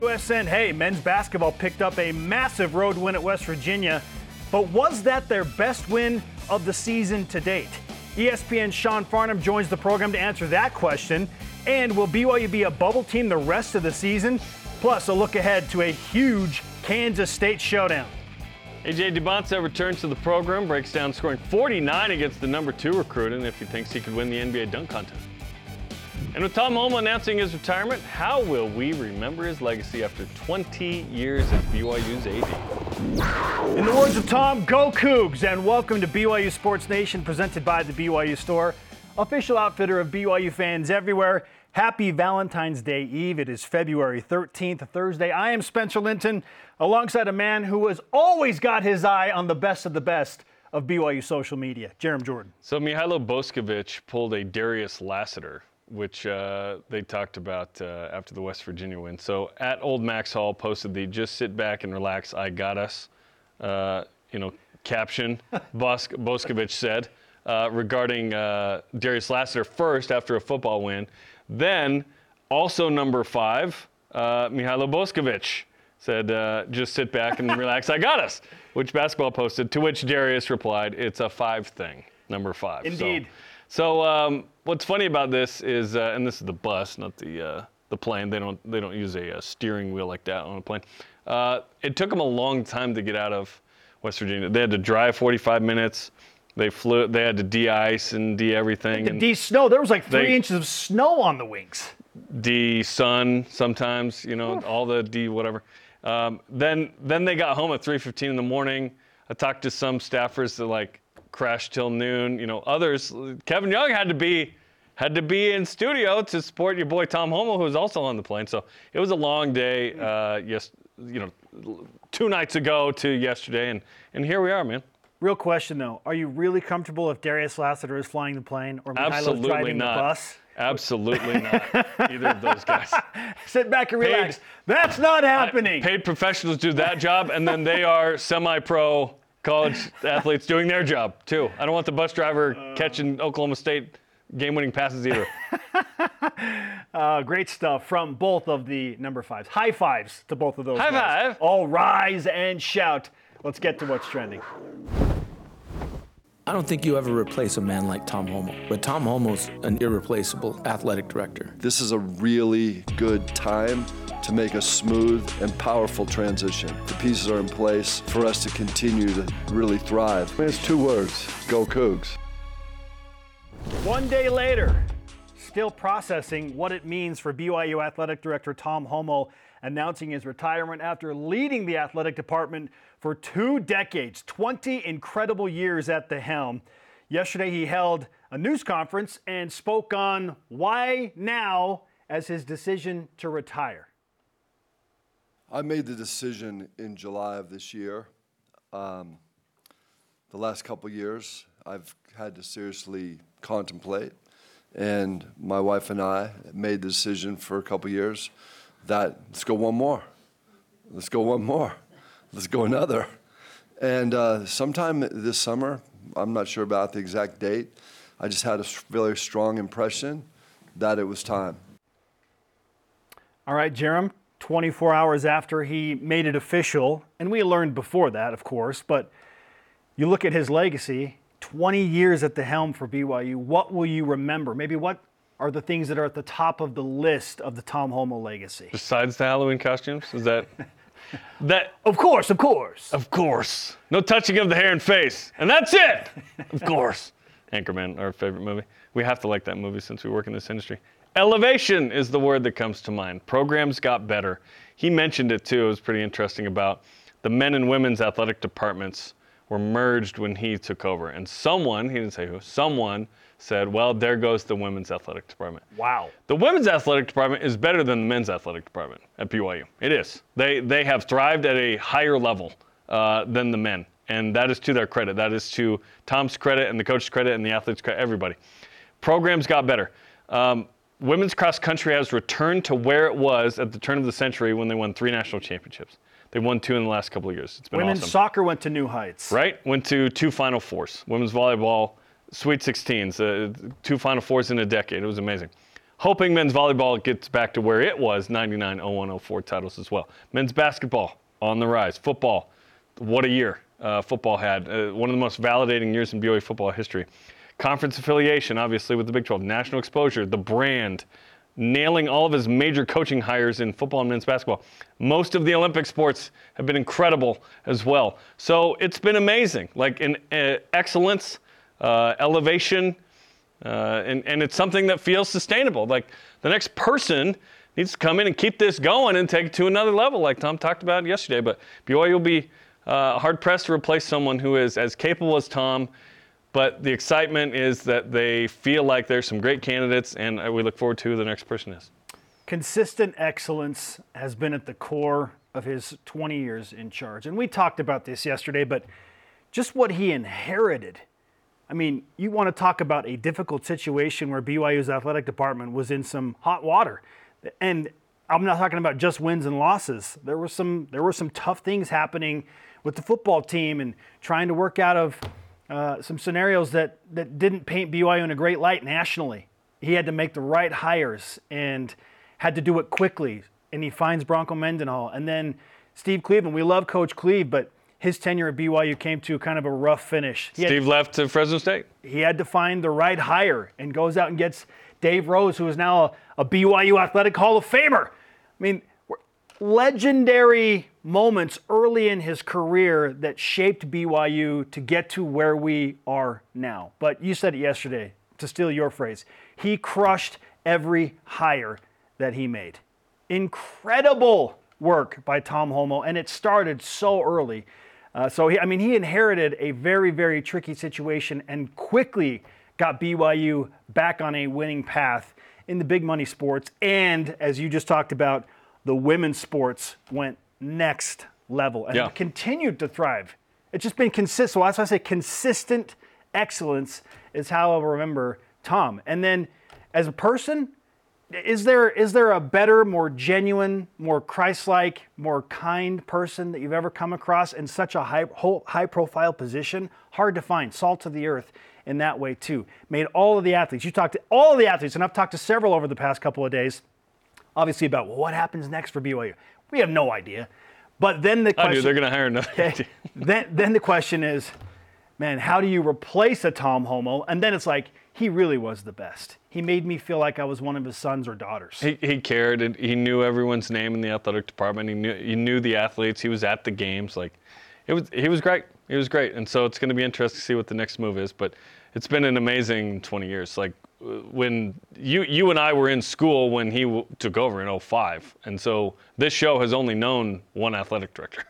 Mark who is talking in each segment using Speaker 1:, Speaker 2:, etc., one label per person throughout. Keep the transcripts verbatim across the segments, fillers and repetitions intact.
Speaker 1: U S N, hey, men's basketball picked up a massive road win at West Virginia, but was that their best win of the season to date? E S P N's Sean Farnham joins the program to answer that question. And will B Y U be a bubble team the rest of the season? Plus, a look ahead to a huge Kansas State showdown.
Speaker 2: A J Dubonsa returns to the program, breaks down scoring forty-nine against the number two recruit, and if he thinks he could win the N B A dunk contest. And with Tom Holmoe announcing his retirement, how will we remember his legacy after twenty years at B Y U's A D?
Speaker 1: In the words of Tom, go Cougs, and welcome to B Y U Sports Nation, presented by the B Y U Store, official outfitter of B Y U fans everywhere. Happy Valentine's Day Eve. It is February thirteenth, Thursday. I am Spencer Linton, alongside a man who has always got his eye on the best of the best of B Y U social media, Jerem Jordan.
Speaker 2: So Mihailo Boskovic pulled a Darius Lassiter, which uh, they talked about uh, after the West Virginia win. So at Old Max Hall posted the "Just sit back and relax, I got us," uh, you know, caption. Bos- Boskovic said uh, regarding uh, Darius Lassiter first after a football win. Then, also number five, uh, Mihailo Boskovic said, uh, "Just sit back and relax, I got us," which basketball posted, to which Darius replied, "It's a five thing, number five."
Speaker 1: Indeed.
Speaker 2: So, so um, what's funny about this is, uh, and this is the bus, not the uh, the plane. They don't they don't use a, a steering wheel like that on a plane. Uh, it took them a long time to get out of West Virginia. They had to drive forty-five minutes. They flew. They had to de-ice and de-everything.
Speaker 1: The de-snow. There was like three
Speaker 2: they,
Speaker 1: inches of snow on the wings.
Speaker 2: De-sun sometimes, you know, all the de whatever. Um, then then they got home at three fifteen in the morning. I talked to some staffers that like crashed till noon. You know, others. Kevin Young had to be had to be in studio to support your boy Tom Holmoe, who was also on the plane. So it was a long day. Uh, yes, you know, two nights ago to yesterday, and and here we are, man.
Speaker 1: Real question, though. Are you really comfortable if Darius Lassiter is flying the plane or Mihailo's driving
Speaker 2: not.
Speaker 1: the bus?
Speaker 2: Absolutely not. Either of those guys.
Speaker 1: Sit back and relax. Paid, That's not happening.
Speaker 2: I, paid professionals do that job, and then they are semi-pro college athletes doing their job, too. I don't want the bus driver uh, catching Oklahoma State game-winning passes either.
Speaker 1: uh, great stuff from both of the number fives. High fives to both of those
Speaker 2: High
Speaker 1: guys.
Speaker 2: five.
Speaker 1: All rise and shout. Let's get to what's trending.
Speaker 3: I don't think you ever replace a man like Tom Holmoe, but Tom Holmoe's an irreplaceable athletic director.
Speaker 4: This is a really good time to make a smooth and powerful transition. The pieces are in place for us to continue to really thrive. I mean, it's two words, go Cougs.
Speaker 1: One day later, still processing what it means for B Y U Athletic Director Tom Holmoe announcing his retirement after leading the athletic department for two decades, twenty incredible years at the helm. Yesterday, he held a news conference and spoke on why now as his decision to retire.
Speaker 4: I made the decision in July of this year. Um, the last couple years, I've had to seriously contemplate, and my wife and I made the decision for a couple years that let's go one more, let's go one more, let's go another. And uh, sometime this summer, I'm not sure about the exact date, I just had a very strong impression that it was time.
Speaker 1: All right, Jerem, twenty-four hours after he made it official, and we learned before that, of course, but you look at his legacy, twenty years at the helm for B Y U, what will you remember? Maybe what are the things that are at the top of the list of the Tom Holmoe legacy?
Speaker 2: Besides the Halloween costumes? Is that... that?
Speaker 1: Of course, of course.
Speaker 2: Of course. No touching of the hair and face. And that's it! Of course. Anchorman, our favorite movie. We have to like that movie since we work in this industry. Elevation is the word that comes to mind. Programs got better. He mentioned it too. It was pretty interesting about the men and women's athletic departments were merged when he took over. And someone, he didn't say who, someone said, well, there goes the women's athletic department.
Speaker 1: Wow.
Speaker 2: The women's athletic department is better than the men's athletic department at B Y U. It is. They they have thrived at a higher level uh, than the men. And that is to their credit. That is to Tom's credit and the coach's credit and the athletes' credit, everybody. Programs got better. Um, women's cross country has returned to where it was at the turn of the century when they won three national championships. They won two in the last couple of years. It's been
Speaker 1: Women's
Speaker 2: awesome.
Speaker 1: soccer went to new heights.
Speaker 2: Right? Went to two Final Fours. Women's volleyball, Sweet sixteens, uh, two Final Fours in a decade. It was amazing. hoping men's volleyball gets back to where it was, ninety-nine, oh one, oh four titles as well. Men's basketball on the rise. Football, what a year uh, football had. Uh, one of the most validating years in B Y U football history. Conference affiliation, obviously, with the Big twelve. National exposure, the brand, nailing all of his major coaching hires in football and men's basketball. Most of the Olympic sports have been incredible as well. So it's been amazing, like in uh, excellence, uh, elevation, uh, and, and it's something that feels sustainable. Like the next person needs to come in and keep this going and take it to another level, like Tom talked about yesterday. But B Y U will be uh, hard-pressed to replace someone who is as capable as Tom. But the excitement is that they feel like there's some great candidates, and we look forward to who the next person is.
Speaker 1: Consistent excellence has been at the core of his twenty years in charge. And we talked about this yesterday, but just what he inherited. I mean, you want to talk about a difficult situation where B Y U's athletic department was in some hot water. And I'm not talking about just wins and losses. There were some, there were some tough things happening with the football team and trying to work out of Uh, some scenarios that, that didn't paint B Y U in a great light nationally. He had to make the right hires and had to do it quickly. And he finds Bronco Mendenhall. And then Steve Cleveland. We love Coach Cleve, but his tenure at B Y U came to kind of a rough finish. He
Speaker 2: Steve
Speaker 1: had,
Speaker 2: left to Fresno State.
Speaker 1: He had to find the right hire and goes out and gets Dave Rose, who is now a, a B Y U Athletic Hall of Famer. I mean, legendary moments early in his career that shaped B Y U to get to where we are now. But you said it yesterday, to steal your phrase, he crushed every hire that he made. Incredible work by Tom Holmoe, and it started so early. Uh, so, he, I mean, he inherited a very, very tricky situation and quickly got B Y U back on a winning path in the big money sports. And as you just talked about, the women's sports went next level and
Speaker 2: yeah.
Speaker 1: continued to thrive. It's just been consistent. So that's why I say consistent excellence is how I'll remember Tom. And then as a person, is there is there a better, more genuine, more Christ-like, more kind person that you've ever come across in such a high, high-profile position? Hard to find. Salt of the earth in that way, too. Made all of the athletes. You talked to all of the athletes, and I've talked to several over the past couple of days, obviously about, well, what happens next for B Y U? We have no idea. But then the question...
Speaker 2: I do. They're going to hire another
Speaker 1: okay, then, then the question is, man, how do you replace a Tom Holmoe? And then it's like, he really was the best. He made me feel like I was one of his sons or daughters.
Speaker 2: He, he cared. And he knew everyone's name in the athletic department. He knew he knew the athletes. He was at the games. Like, it was. He was great. He was great. And so it's going to be interesting to see what the next move is. But it's been an amazing twenty years. Like when you you and I were in school when he w- took over in oh five, and so this show has only known one athletic director,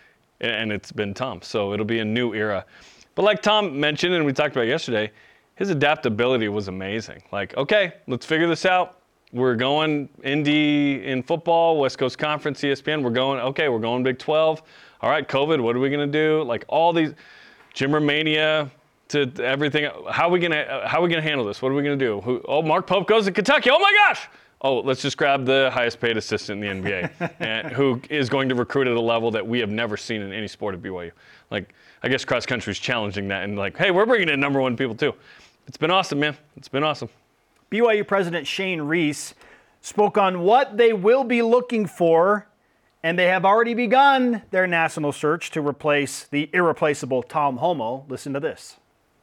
Speaker 2: and it's been Tom. So it'll be a new era. But like Tom mentioned, and we talked about yesterday, his adaptability was amazing. Like, okay, let's figure this out. We're going Indy in football, West Coast Conference, E S P N. We're going, okay, we're going Big twelve. All right, COVID, what are we going to do? Like all these, Jimmermania to everything. How are we going to how are we going to handle this? What are we going to do? Who, oh, Mark Pope goes to Kentucky. Oh, my gosh. Oh, let's just grab the highest paid assistant in the N B A and who is going to recruit at a level that we have never seen in any sport at B Y U. Like, I guess cross country is challenging that and like, hey, we're bringing in number one people too. It's been awesome, man. It's been awesome.
Speaker 1: B Y U President Shane Reese spoke on what they will be looking for, and they have already begun their national search to replace the irreplaceable Tom Holmoe. Listen to this.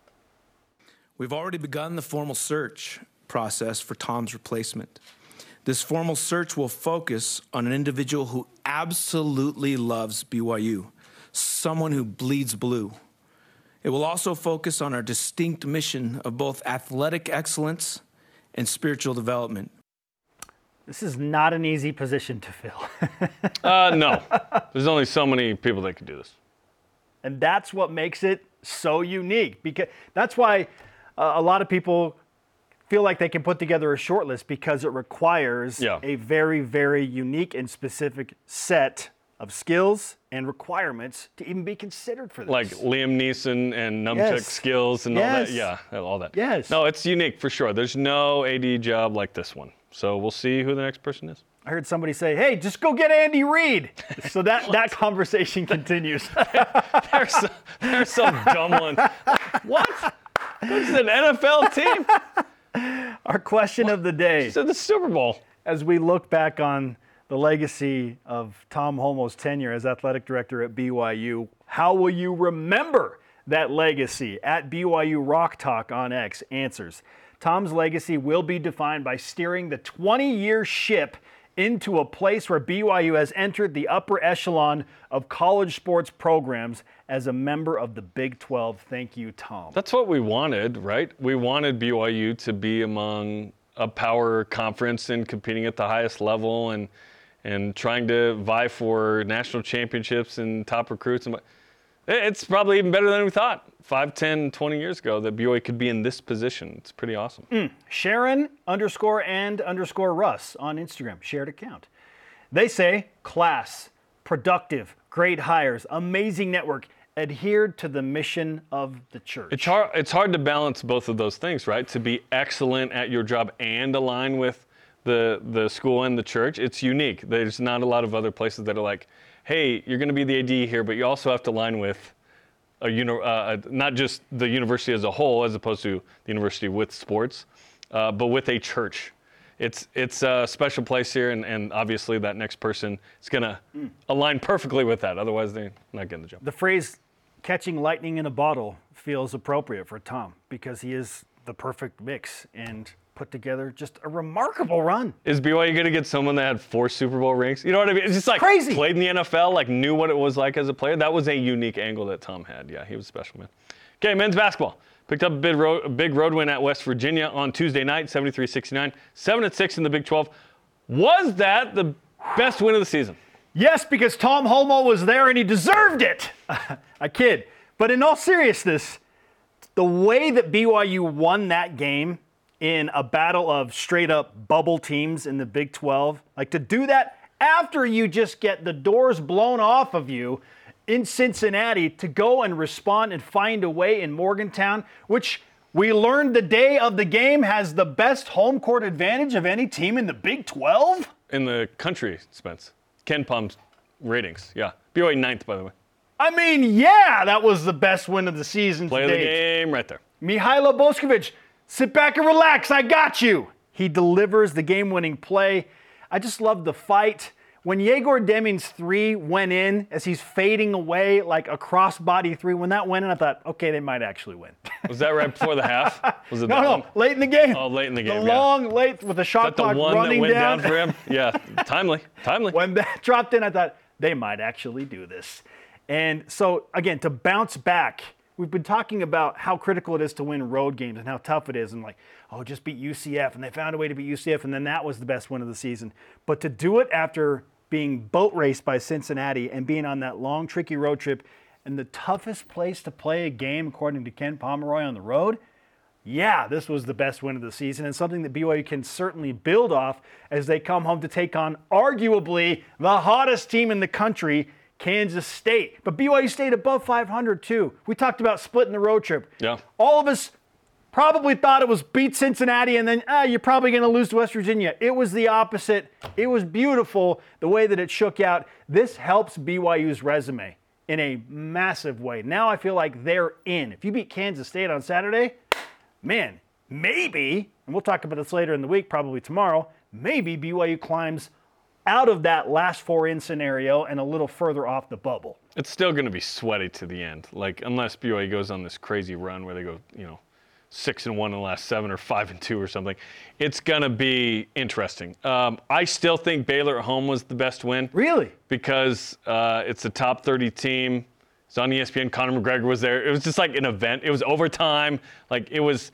Speaker 3: We've already begun the formal search process for Tom's replacement. This formal search will focus on an individual who absolutely loves B Y U, someone who bleeds blue. It will also focus on our distinct mission of both athletic excellence and spiritual development.
Speaker 1: This is not an easy position to fill.
Speaker 2: uh, no. There's only so many people that can do this.
Speaker 1: And that's what makes it so unique. Because that's why uh, a lot of people feel like they can put together a short list, because it requires
Speaker 2: yeah.
Speaker 1: a very, very unique and specific set of skills and requirements to even be considered for this.
Speaker 2: Like Liam Neeson and nunchuck
Speaker 1: yes.
Speaker 2: skills and
Speaker 1: yes.
Speaker 2: all that. Yeah, all that.
Speaker 1: Yes.
Speaker 2: No, it's unique for sure. There's no A D job like this one. So we'll see who the next person is.
Speaker 1: I heard somebody say, hey, just go get Andy Reid. So that, that conversation continues.
Speaker 2: there's, some, there's some dumb one. What? This is an N F L team?
Speaker 1: Our question of the day.
Speaker 2: It's at the Super Bowl.
Speaker 1: As we look back on the legacy of Tom Holmoe's tenure as athletic director at B Y U, how will you remember that legacy? At B Y U Rock Talk on X answers. Tom's legacy will be defined by steering the twenty-year ship into a place where B Y U has entered the upper echelon of college sports programs as a member of the Big twelve. Thank you, Tom.
Speaker 2: That's what we wanted, right? We wanted B Y U to be among a power conference and competing at the highest level and and trying to vie for national championships and top recruits. And it's probably even better than we thought five, ten, twenty years ago that B Y U could be in this position. It's pretty awesome.
Speaker 1: Mm. Sharon underscore and underscore Russ on Instagram, shared account. They say class, productive, great hires, amazing network, adhered to the mission of the church.
Speaker 2: It's hard, it's hard to balance both of those things, right? To be excellent at your job and align with the the school and the church. It's unique. There's not a lot of other places that are like, hey, you're going to be the A D here, but you also have to align with a uni- uh, not just the university as a whole, as opposed to the university with sports, uh, but with a church. It's it's a special place here, and, and obviously that next person is going to mm. align perfectly with that. Otherwise, they're not getting the job.
Speaker 1: The phrase catching lightning in a bottle feels appropriate for Tom because he is the perfect mix and put together just a remarkable run.
Speaker 2: Is B Y U going to get someone that had four Super Bowl rings? You know what I mean? It's just like
Speaker 1: crazy.
Speaker 2: Played in the N F L, like knew what it was like as a player. That was a unique angle that Tom had. Yeah, he was a special man. Okay, men's basketball. Picked up a big road, a big road win at West Virginia on Tuesday night, seventy-three sixty-nine. seven and six in the Big twelve. Was that the best win of the season?
Speaker 1: Yes, because Tom Holmoe was there and he deserved it. I kid. But in all seriousness, the way that B Y U won that game in a battle of straight-up bubble teams in the Big twelve, like to do that after you just get the doors blown off of you in Cincinnati, to go and respond and find a way in Morgantown, which we learned the day of the game has the best home court advantage of any team in the Big twelve?
Speaker 2: In the country, Spence. Ken Palm's ratings, yeah. B Y U ninth, by the way.
Speaker 1: I mean, yeah, that was the best win of the season
Speaker 2: Play
Speaker 1: to
Speaker 2: of the
Speaker 1: date.
Speaker 2: game right there.
Speaker 1: Mihailo Boskovic, sit back and relax, I got you. He delivers the game-winning play. I just love the fight. When Yegor Deming's three went in, as he's fading away like a crossbody three, when that went in, I thought, okay, they might actually win.
Speaker 2: Was that right before the half? Was it
Speaker 1: no,
Speaker 2: that
Speaker 1: no,
Speaker 2: one?
Speaker 1: late in the game.
Speaker 2: Oh, late in the game,
Speaker 1: The
Speaker 2: yeah.
Speaker 1: long, late, with the shot
Speaker 2: That
Speaker 1: clock
Speaker 2: the one
Speaker 1: running
Speaker 2: that went
Speaker 1: down.
Speaker 2: down for him? Yeah, timely, timely.
Speaker 1: When that dropped in, I thought, they might actually do this. And so, again, to bounce back, we've been talking about how critical it is to win road games and how tough it is. And like, oh, just beat U C F. And they found a way to beat U C F. And then that was the best win of the season. But to do it after being boat raced by Cincinnati and being on that long, tricky road trip and the toughest place to play a game, according to Ken Pomeroy, on the road, yeah, this was the best win of the season and something that B Y U can certainly build off as they come home to take on arguably the hottest team in the country, Kansas State. But B Y U stayed above five hundred too. We talked about splitting the road trip.
Speaker 2: Yeah.
Speaker 1: All of us probably thought it was beat Cincinnati and then ah, you're probably going to lose to West Virginia. It was the opposite. It was beautiful the way that it shook out. This helps B Y U's resume in a massive way. Now I feel like they're in. If you beat Kansas State on Saturday, man, maybe, and we'll talk about this later in the week, probably tomorrow, maybe B Y U climbs out of that last four in scenario and a little further off the bubble.
Speaker 2: It's still going to be sweaty to the end. Like, unless B Y U goes on this crazy run where they go, you know, six and one in the last seven or five and two or something, it's going to be interesting. Um, I still think Baylor at home was the best win.
Speaker 1: Really?
Speaker 2: Because uh, it's a top thirty team. It's on E S P N. Conor McGregor was there. It was just like an event. It was overtime. Like, it was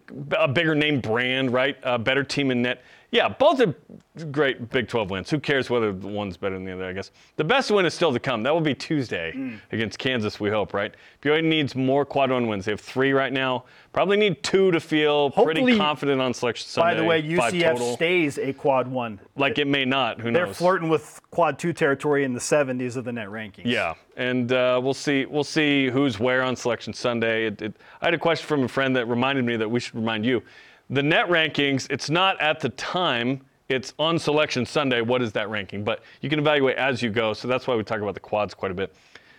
Speaker 2: a bigger name brand, right? A better team in net. Yeah, both are great Big twelve wins. Who cares whether one's better than the other, I guess. The best win is still to come. That will be Tuesday mm. against Kansas, we hope, right? B Y U needs more quad one wins. They have three right now. Probably need two to feel
Speaker 1: Hopefully,
Speaker 2: pretty confident on Selection Sunday.
Speaker 1: By the way, U C F
Speaker 2: total.
Speaker 1: stays a quad one.
Speaker 2: Like it may not. Who
Speaker 1: They're
Speaker 2: knows?
Speaker 1: They're flirting with quad two territory in the seventies of the net rankings.
Speaker 2: Yeah, and uh, we'll see. We'll see who's where on Selection Sunday. It, it, I had a question from a friend that reminded me that we should remind you. The net rankings, it's not at the time. It's on Selection Sunday. What is that ranking? But you can evaluate as you go. So that's why we talk about the quads quite a bit.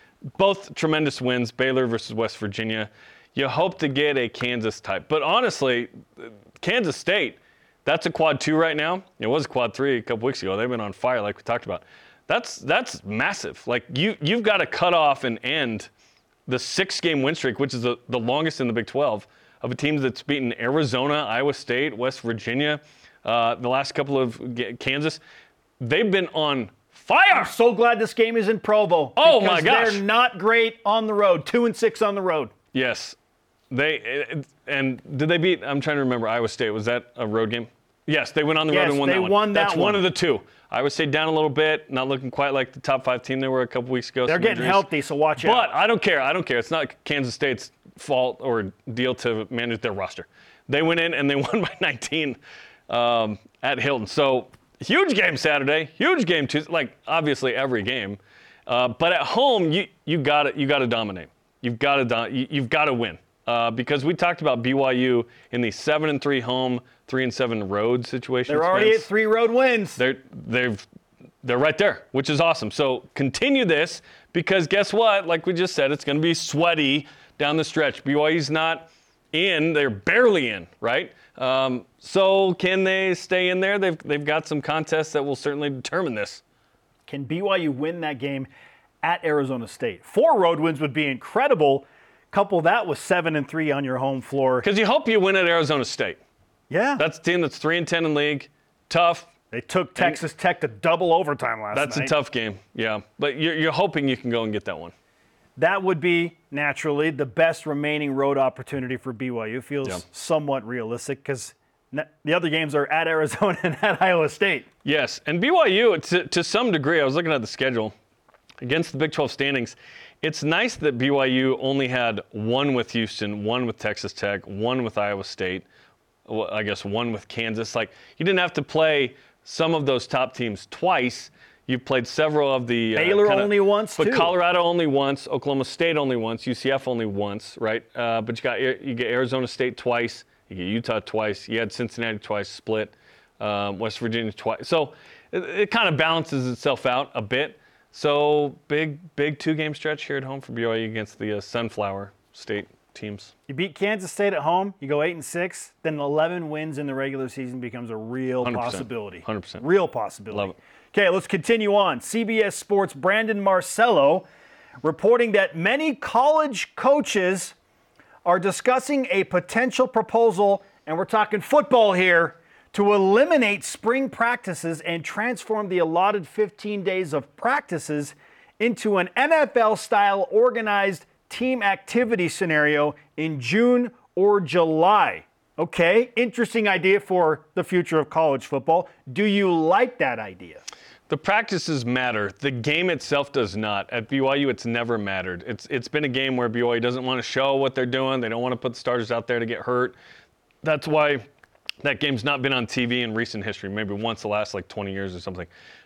Speaker 2: Both tremendous wins, Baylor versus West Virginia. You hope to get a Kansas type. But honestly, Kansas State That's a quad two right now. It was a quad three a couple weeks ago. They've been on fire, like we talked about. That's that's massive. Like you you've got to cut off and end the six-game win streak, which is the, the longest in the Big twelve, of a team that's beaten Arizona, Iowa State, West Virginia, uh, the last couple of Kansas. They've been on fire.
Speaker 1: I'm so glad this game is in Provo.
Speaker 2: Oh my gosh,
Speaker 1: they're not great on the road. Two and six on the road.
Speaker 2: Yes, they and did they beat? I'm trying to remember. Iowa State, was that a road game? Yes, they went on the
Speaker 1: yes,
Speaker 2: road and won
Speaker 1: they
Speaker 2: that one.
Speaker 1: won that
Speaker 2: That's
Speaker 1: one.
Speaker 2: one of the two. Iowa State down a little bit, not looking quite like the top five team they were a couple weeks ago.
Speaker 1: They're
Speaker 2: Some
Speaker 1: getting
Speaker 2: injuries.
Speaker 1: healthy, so watch out.
Speaker 2: But I don't care. I don't care. It's not Kansas State's fault or deal to manage their roster. They went in and they won by nineteen um, at Hilton. So huge game Saturday, huge game Tuesday. Like obviously every game, uh, but at home you you got to you got to dominate. You've got to do, you, you've got to win uh, because we talked about B Y U in the seven and three home, three and seven road situation.
Speaker 1: They're already at three road wins.
Speaker 2: They're they've they're right there, which is awesome. So continue this because guess what? Like we just said, it's going to be sweaty down the stretch. B Y U's not in; they're barely in, right? Um, so can they stay in there? They've they've got some contests that will certainly determine this.
Speaker 1: Can B Y U win that game at Arizona State? Four road wins would be incredible. Couple that with seven and three on your home floor.
Speaker 2: Because you hope you win at Arizona State.
Speaker 1: Yeah,
Speaker 2: That's a team that's three and ten in league. Tough.
Speaker 1: they took Texas Tech to double overtime last
Speaker 2: That's
Speaker 1: night.
Speaker 2: a tough game. Yeah, but you're you're hoping you can go and get that one.
Speaker 1: That would be, naturally, the best remaining road opportunity for B Y U. Feels
Speaker 2: Yeah.
Speaker 1: somewhat realistic because the other games are at Arizona and at Iowa State.
Speaker 2: Yes, and B Y U, to, to some degree, I was looking at the schedule, against the Big twelve standings, it's nice that B Y U only had one with Houston, one with Texas Tech, one with Iowa State, well, I guess one with Kansas. Like, you didn't have to play some of those top teams twice. You've played several of the...
Speaker 1: Baylor
Speaker 2: uh, kinda,
Speaker 1: only once,
Speaker 2: But
Speaker 1: too.
Speaker 2: Colorado only once, Oklahoma State only once, U C F only once, right? Uh, but you got you get Arizona State twice, you get Utah twice, you had Cincinnati twice split, um, West Virginia twice. So it, it kind of balances itself out a bit. So big, big two-game stretch here at home for B Y U against the uh, Sunflower State teams.
Speaker 1: You beat Kansas State at home, you go eight and six, then eleven wins in the regular season becomes a real
Speaker 2: one hundred percent.
Speaker 1: possibility.
Speaker 2: one hundred percent.
Speaker 1: Real possibility.
Speaker 2: Love it.
Speaker 1: Okay, let's continue on. C B S Sports' Brandon Marcello reporting that many college coaches are discussing a potential proposal, and we're talking football here, to eliminate spring practices and transform the allotted fifteen days of practices into an N F L-style organized team activity scenario in June or July. Okay, interesting idea for the future of college football. Do you like that idea?
Speaker 2: The practices matter. The game itself does not. At B Y U, it's never mattered. It's It's been a game where B Y U doesn't want to show what they're doing. They don't want to put the starters out there to get hurt. That's why that game's not been on T V in recent history, maybe once the last like twenty years or something.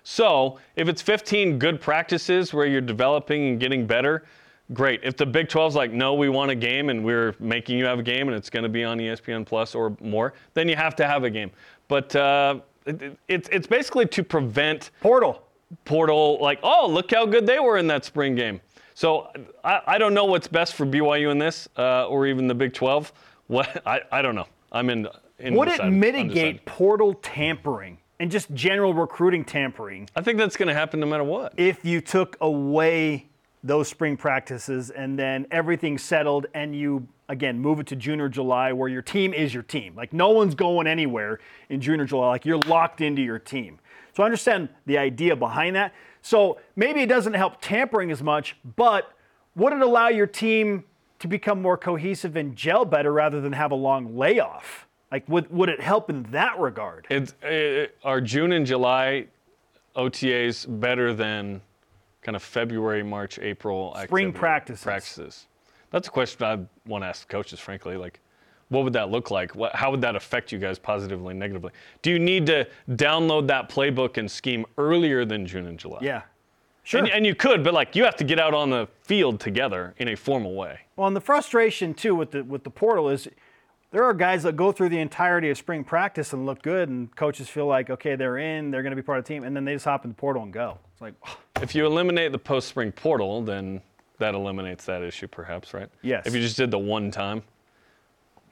Speaker 2: So if it's fifteen good practices where you're developing and getting better, great. If the Big twelve's like, no, we want a game and we're making you have a game and it's going to be on E S P N Plus or more, then you have to have a game. But uh, it, it's it's basically to prevent
Speaker 1: Portal.
Speaker 2: portal, like, oh, look how good they were in that spring game. So I, I don't know what's best for B Y U in this uh, or even the Big twelve. What I, I don't know. I'm in. in
Speaker 1: Would it
Speaker 2: undecided-
Speaker 1: mitigate
Speaker 2: undecided.
Speaker 1: portal tampering and just general recruiting tampering
Speaker 2: I think that's going to happen no matter what.
Speaker 1: if you took away those spring practices and then everything settled and you, again, move it to June or July where your team is your team? Like, no one's going anywhere in June or July. Like, you're locked into your team. So I understand the idea behind that. So maybe it doesn't help tampering as much, but would it allow your team to become more cohesive and gel better rather than have a long layoff? Like, would, would it help in that regard?
Speaker 2: It's, it, are June and July O T As better than kind of February, March, April
Speaker 1: Spring
Speaker 2: activity-
Speaker 1: practices.
Speaker 2: practices? That's a question I want to ask the coaches, frankly. Like, what would that look like? What, how would that affect you guys positively and negatively? Do you need to download that playbook and scheme earlier than June and July?
Speaker 1: Yeah. Sure.
Speaker 2: And, and you could, but like you have to get out on the field together in a formal way.
Speaker 1: Well, and the frustration too with the with the portal is there are guys that go through the entirety of spring practice and look good, and coaches feel like, okay, they're in, they're going to be part of the team, and then they just hop in the portal and go. It's like,
Speaker 2: If you eliminate the post-spring portal, then that eliminates that issue, perhaps, right?
Speaker 1: Yes.
Speaker 2: If you just did the one time.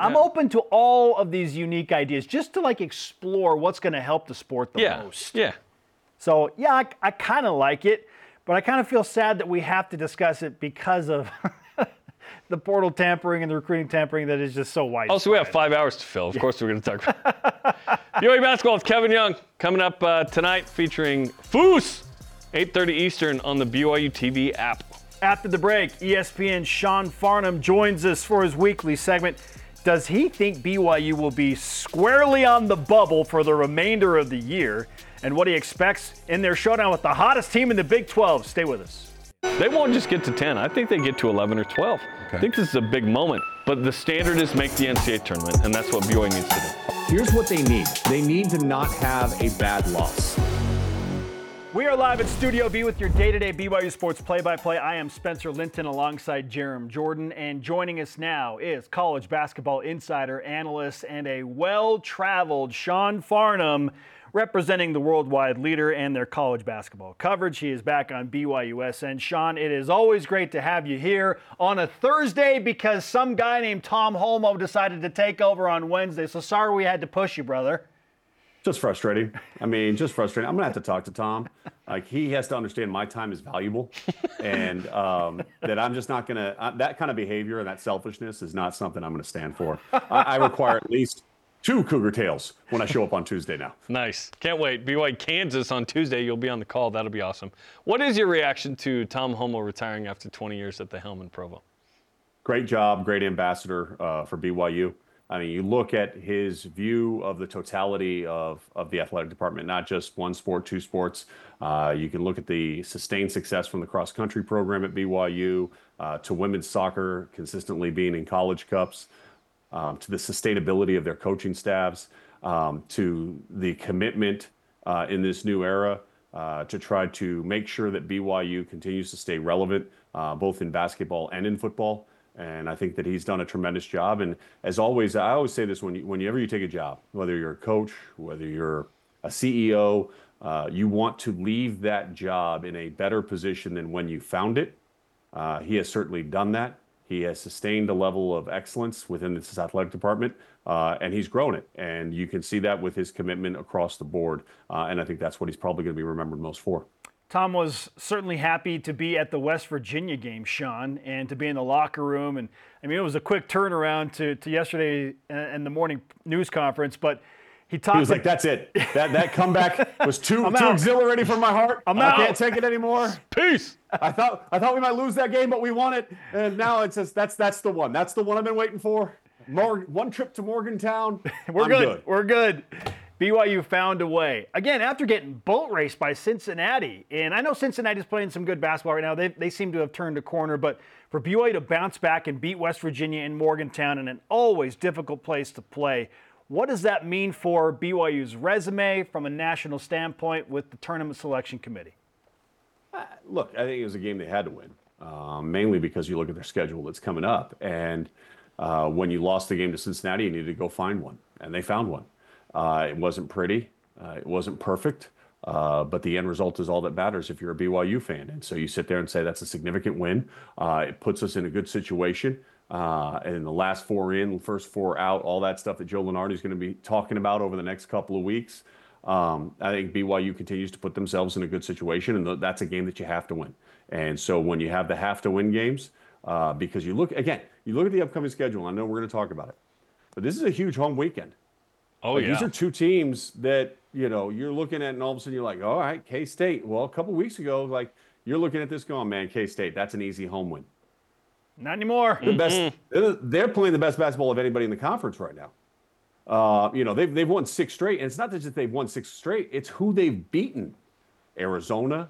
Speaker 1: I'm
Speaker 2: Yeah.
Speaker 1: open to all of these unique ideas just to like explore what's going to help the sport the
Speaker 2: Yeah.
Speaker 1: most.
Speaker 2: Yeah.
Speaker 1: So, yeah, I, I kind of like it, but I kind of feel sad that we have to discuss it because of the portal tampering and the recruiting tampering that is just so widespread.
Speaker 2: Also, we have five hours to fill. Of course, we're going to talk about B Y U basketball with Kevin Young coming up uh, tonight, featuring Foos, eight thirty Eastern on the B Y U T V app.
Speaker 1: After the break, E S P N's Sean Farnham joins us for his weekly segment. Does he think B Y U will be squarely on the bubble for the remainder of the year? And what he expects in their showdown with the hottest team in the Big twelve. Stay with us.
Speaker 2: They won't just get to ten. I think they get to eleven or twelve. I think this is a big moment. But the standard is make the N C double A tournament, and that's what B Y U needs to do.
Speaker 5: Here's what they need. They need to not have a bad loss.
Speaker 1: We are live at Studio B with your day-to-day B Y U sports play-by-play. I am Spencer Linton alongside Jerem Jordan, and joining us now is college basketball insider, analyst, and a well-traveled Sean Farnham, representing the worldwide leader and their college basketball coverage. He is back on B Y U S N. Sean, it is always great to have you here on a Thursday because some guy named Tom Holmoe decided to take over on Wednesday. So sorry we had to push you, brother.
Speaker 5: Just frustrating. I mean, just frustrating. I'm going to have to talk to Tom. Like, he has to understand my time is valuable and um, that I'm just not going to, uh, that kind of behavior and that selfishness is not something I'm going to stand for. I, I require at least two Cougar tails when I show up on Tuesday now.
Speaker 2: Nice. Can't wait. B Y U Kansas on Tuesday. You'll be on the call. That'll be awesome. What is your reaction to Tom Holmoe retiring after twenty years at the helm in Provo?
Speaker 5: Great job. Great ambassador uh, for B Y U. I mean, you look at his view of the totality of, of the athletic department, not just one sport, two sports. Uh, you can look at the sustained success from the cross-country program at B Y U, uh, to women's soccer consistently being in college cups, um, to the sustainability of their coaching staffs, um, to the commitment uh, in this new era uh, to try to make sure that B Y U continues to stay relevant, uh, both in basketball and in football. And I think that he's done a tremendous job. And as always, I always say this when you, whenever you take a job, whether you're a coach, whether you're a C E O, uh, you want to leave that job in a better position than when you found it. Uh, he has certainly done that. He has sustained a level of excellence within this athletic department, uh, and he's grown it. And you can see that with his commitment across the board. Uh, and I think that's what he's probably going to be remembered most for.
Speaker 1: Tom was certainly happy to be at the West Virginia game, Sean, and to be in the locker room. And I mean, it was a quick turnaround to, to yesterday and the morning news conference, but he talked.
Speaker 5: He was like, "That's it. That that comeback was too
Speaker 1: I'm
Speaker 5: too
Speaker 1: out.
Speaker 5: exhilarating for my heart.
Speaker 1: I'm
Speaker 5: I
Speaker 1: out.
Speaker 5: can't take it anymore.
Speaker 2: Peace.
Speaker 5: I thought I thought we might lose that game, but we won it, and now it's just that's that's the one. That's the one I've been waiting for. More one trip to Morgantown.
Speaker 1: We're
Speaker 5: I'm
Speaker 1: good.
Speaker 5: good.
Speaker 1: We're good. B Y U found a way. Again, after getting boat raced by Cincinnati, and I know Cincinnati's playing some good basketball right now. They, they seem to have turned a corner, but for B Y U to bounce back and beat West Virginia in Morgantown in an always difficult place to play, what does that mean for B Y U's resume from a national standpoint with the tournament selection committee?
Speaker 5: Uh, look, I think it was a game they had to win, um, mainly because you look at their schedule that's coming up. And uh, when you lost the game to Cincinnati, you needed to go find one, and they found one. Uh, it wasn't pretty. Uh, it wasn't perfect. Uh, but the end result is all that matters if you're a B Y U fan. And so you sit there and say that's a significant win. Uh, it puts us in a good situation. Uh, and the last four in, first four out, all that stuff that Joe Lunardi is going to be talking about over the next couple of weeks. Um, I think B Y U continues to put themselves in a good situation, and th- that's a game that you have to win. And so when you have the have to win games, uh, because you look, again, you look at the upcoming schedule, I know we're going to talk about it, but this is a huge home weekend.
Speaker 2: Oh,
Speaker 5: Like,
Speaker 2: yeah.
Speaker 5: These are two teams that, you know, you're looking at and all of a sudden you're like, all right, K-State. Well, a couple weeks ago, like, you're looking at this going, man, K-State, that's an easy home win.
Speaker 1: Not anymore.
Speaker 5: The best, they're, they're playing the best basketball of anybody in the conference right now. Uh, you know, they've, they've won six straight. And it's not just that they've won six straight. It's who they've beaten. Arizona,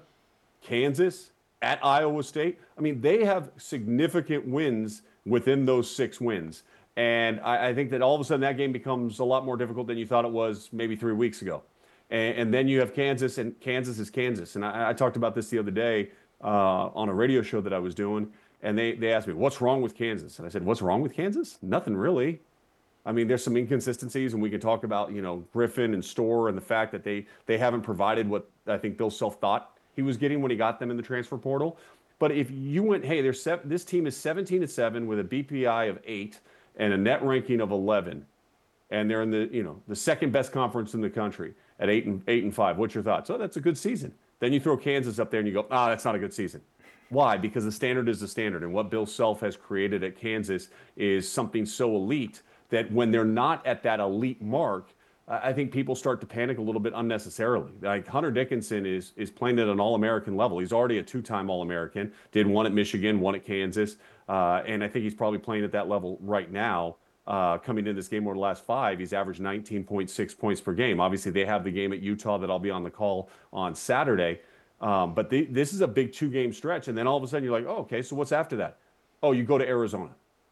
Speaker 5: Kansas, at Iowa State. I mean, they have significant wins within those six wins. And I, I think that all of a sudden that game becomes a lot more difficult than you thought it was maybe three weeks ago. And, and then you have Kansas, and Kansas is Kansas. And I, I talked about this the other day uh, on a radio show that I was doing. And they, they asked me, what's wrong with Kansas? And I said, what's wrong with Kansas? Nothing really. I mean, there's some inconsistencies, and we can talk about, you know, Griffin and Storr and the fact that they, they haven't provided what I think Bill Self thought he was getting when he got them in the transfer portal. But if you went, hey, there's seven, this team is seventeen and seven with a B P I of eight. and a net ranking of eleven, and they're in the, you know, the second best conference in the country at eight and eight and five. What's your thoughts? Oh, that's a good season. Then you throw Kansas up there and you go, ah, oh, that's not a good season. Why? Because the standard is the standard, and what Bill Self has created at Kansas is something so elite that when they're not at that elite mark, I think people start to panic a little bit unnecessarily. Like Hunter Dickinson is is playing at an All-American level. He's already a two-time All-American. Did one at Michigan, one at Kansas, uh, and I think he's probably playing at that level right now. Uh, coming into this game over the last five, he's averaged nineteen point six points per game. Obviously, they have the game at Utah that I'll be on the call on Saturday. Um, but the, this is a big two-game stretch, and then all of a sudden you're like, oh, okay, so what's after that? Oh, you go to Arizona.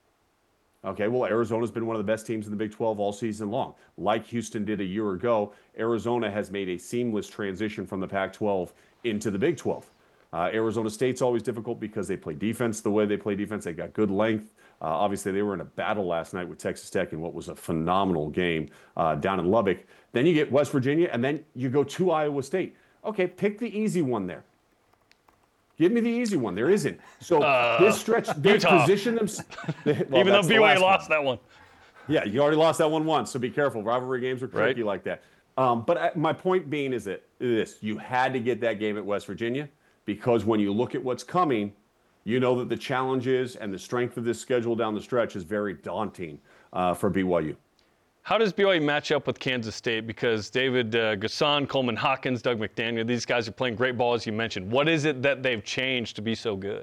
Speaker 5: Okay, well, Arizona's been one of the best teams in the Big twelve all season long. Like Houston did a year ago, Arizona has made a seamless transition from the Pac twelve into the Big twelve. Uh, Arizona State's always difficult because they play defense the way they play defense. They got good length. Uh, obviously, they were in a battle last night with Texas Tech in what was a phenomenal game uh, down in Lubbock. Then you get West Virginia, and then you go to Iowa State. Okay, pick the easy one there. Give me the easy one. There isn't. So uh, this stretch, they
Speaker 2: Utah.
Speaker 5: position them. Well,
Speaker 2: Even though B Y U lost
Speaker 5: one.
Speaker 2: that one.
Speaker 5: Yeah, you already lost that one once, so be careful. Rivalry games are tricky
Speaker 2: right.
Speaker 5: like that. Um, but I, my point being is that this: you had to get that game at West Virginia because when you look at what's coming, you know that the challenges and the strength of this schedule down the stretch is very daunting uh, for B Y U.
Speaker 2: How does B Y U match up with Kansas State? Because David uh, Gasson, Coleman Hawkins, Doug McDaniel, these guys are playing great ball, as you mentioned. What is it that they've changed to be so good?